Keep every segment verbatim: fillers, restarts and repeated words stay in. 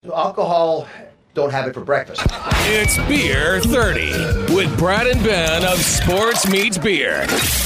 Alcohol, don't have it for breakfast. It's Beer thirty with Brad and Ben of Sports Meets Beer.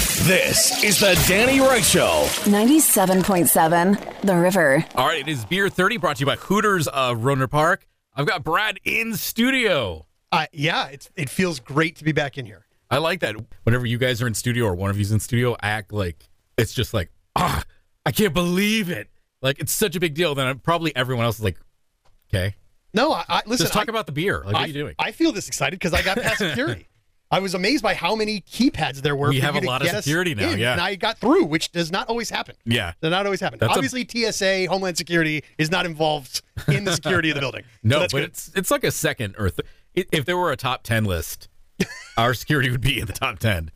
This is the Danny Wright Show. ninety-seven point seven, The River. All right, it is Beer thirty brought to you by Hooters of Roner Park. I've got Brad in studio. Uh, yeah, it's, it feels great to be back in here. I like that. Whenever you guys are in studio or one of you's in studio, I act like it's just like, ah, I can't believe it. Like, it's such a big deal. Then probably everyone else is like, okay. No, I, I listen. Just talk I, about the beer. Like, what I, are you doing? I feel this excited because I got past security. I was amazed by how many keypads there were. We for have you a to lot of get security us now, in, yeah. And I got through, which does not always happen. Yeah. Does not always happen. That's Obviously, a, T S A, Homeland Security, is not involved in the security of the building. No, so that's but good. it's it's like a second or th- if there were a top ten list, our security would be in the top ten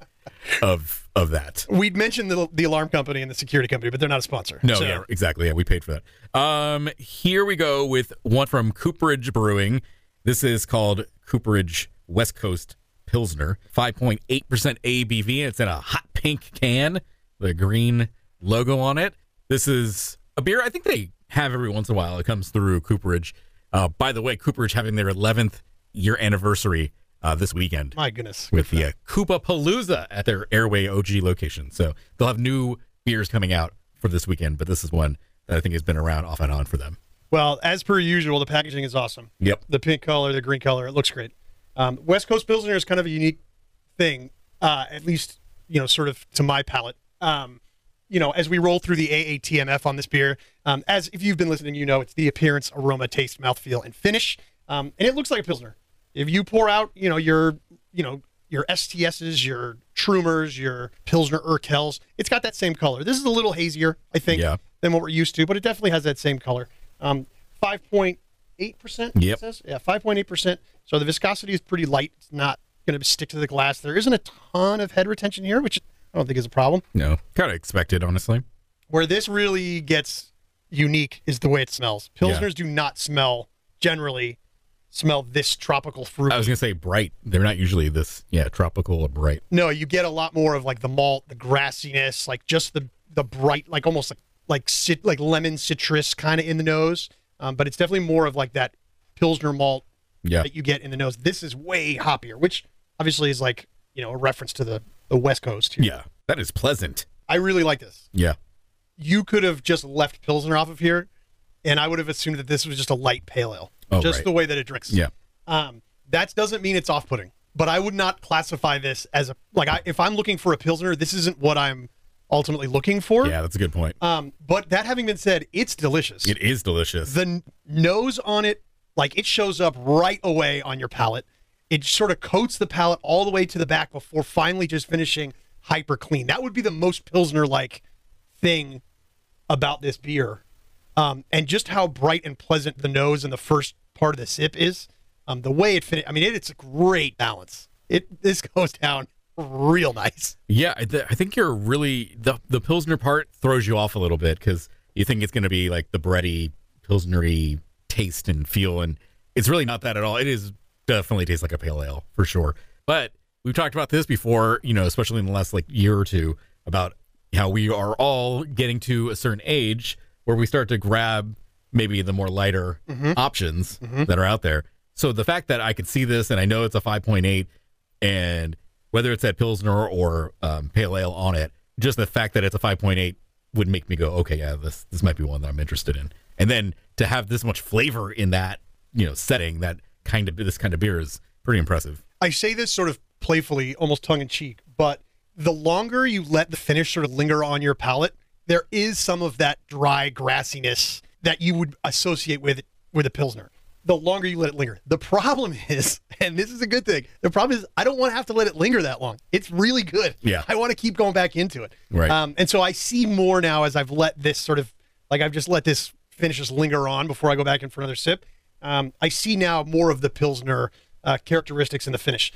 of of that. We'd mentioned the, the alarm company and the security company, but they're not a sponsor. No, so. yeah, exactly. Yeah, we paid for that. Um, here we go with one from Cooperage Brewing. This is called Cooperage West Coast Pilsner, five point eight percent A B V. It's in a hot pink can, the green logo on it. This is a beer I think they have every once in a while. It comes through Cooperage. Uh, by the way, Cooperage having their eleventh year anniversary uh, this weekend. My goodness. With the uh, Koopa Palooza at their Airway O G location. So they'll have new beers coming out for this weekend, but this is one that I think has been around off and on for them. Well, as per usual, the packaging is awesome. Yep. The pink color, the green color, it looks great. Um, West Coast Pilsner is kind of a unique thing, uh, at least, you know, sort of to my palate. Um, you know, as we roll through the A A T M F on this beer, um, as if you've been listening, you know, it's the appearance, aroma, taste, mouthfeel, and finish. Um, and it looks like a Pilsner. If you pour out, you know, your, you know, your S T S's, your Trumers, your Pilsner Urquells, it's got that same color. This is a little hazier, I think, yeah. than what we're used to, but it definitely has that same color. Um, five point eight percent, yep. it says? Yeah, five point eight percent. So the viscosity is pretty light. It's not going to stick to the glass. There isn't a ton of head retention here, which I don't think is a problem. No, kind of expected, honestly. Where this really gets unique is the way it smells. Pilsners yeah. do not smell, generally, smell this tropical fruit. I was going to say bright. They're not usually this, yeah, tropical or bright. No, you get a lot more of like the malt, the grassiness, like just the the bright, like almost like like cit, like lemon citrus kind of in the nose. Um, but it's definitely more of like that Pilsner malt yeah. that you get in the nose. This is way hoppier, which obviously is like, you know, a reference to the, the West Coast here. Yeah, that is pleasant. I really like this. Yeah. You could have just left Pilsner off of here, and I would have assumed that this was just a light pale ale. Oh, just right. the way that it drinks. Yeah. Um, that doesn't mean it's off-putting, but I would not classify this as a, like, I, if I'm looking for a Pilsner, this isn't what I'm ultimately looking for. Yeah, that's a good point. Um, but that having been said, it's delicious. It is delicious. The n- nose on it, like, it shows up right away on your palate. It sort of coats the palate all the way to the back before finally just finishing hyper clean. That would be the most Pilsner-like thing about this beer. Um, and just how bright and pleasant the nose and the first part of the sip is. Um, the way it finishes, I mean, it, it's a great balance. It This goes down real nice. Yeah, I, th- I think you're really, the, the Pilsner part throws you off a little bit because you think it's going to be like the bready, Pilsnery taste and feel, and it's really not that at all. It is definitely tastes like a pale ale for sure. But we've talked about this before, you know, especially in the last like year or two, about how we are all getting to a certain age where we start to grab maybe the more lighter mm-hmm. options mm-hmm. that are out there. So the fact that I could see this and I know it's a five point eight, and whether it's at Pilsner or um, Pale Ale on it, just the fact that it's a five point eight would make me go, okay, yeah, this this might be one that I'm interested in. And then to have this much flavor in that, you know, setting, that kind of this kind of beer is pretty impressive. I say this sort of playfully, almost tongue-in-cheek, but the longer you let the finish sort of linger on your palate, there is some of that dry grassiness that you would associate with with a Pilsner. The longer you let it linger. The problem is, and this is a good thing, the problem is I don't want to have to let it linger that long. It's really good. Yeah. I want to keep going back into it. Right. Um, and so I see more now as I've let this sort of, like I've just let this finish just linger on before I go back in for another sip. Um, I see now more of the Pilsner uh, characteristics in the finish.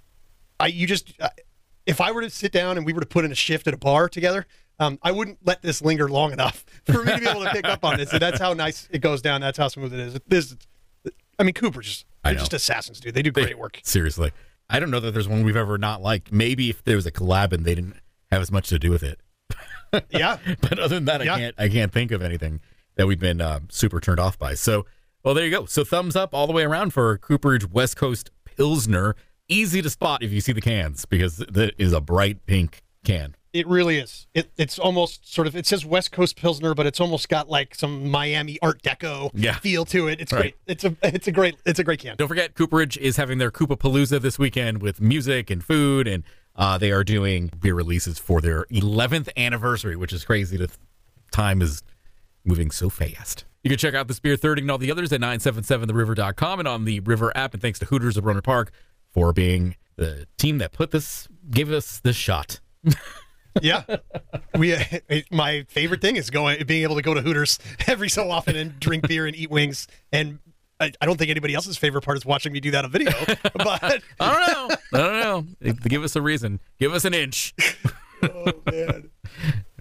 I you just, uh, if I were to sit down and we were to put in a shift at a bar together, Um, I wouldn't let this linger long enough for me to be able to pick up on this. And that's how nice it goes down. That's how smooth it is. This, I mean, Cooper just, they're just assassins, dude. They do great they, work. Seriously. I don't know that there's one we've ever not liked. Maybe if there was a collab and they didn't have as much to do with it. Yeah. But other than that, yeah. I can't I can't think of anything that we've been uh, super turned off by. So Well, there you go. So thumbs up all the way around for Cooperage West Coast Pilsner. Easy to spot if you see the cans because that is a bright pink can. It really is. It, it's almost sort of, it says West Coast Pilsner, but it's almost got like some Miami Art Deco Yeah. feel to it. It's Right. great. It's a it's a great it's a great can. Don't forget, Cooperage is having their Coopapalooza this weekend with music and food, and uh, they are doing beer releases for their eleventh anniversary, which is crazy. The time is moving so fast. You can check out this Beer thirty and all the others at nine seven seven the river dot com and on the River app. And thanks to Hooters of Rohnert Park for being the team that put this, gave us this shot. Yeah, we. Uh, my favorite thing is going, being able to go to Hooters every so often and drink beer and eat wings. And I, I don't think anybody else's favorite part is watching me do that on video. But I don't know. I don't know. Give us a reason. Give us an inch. oh man.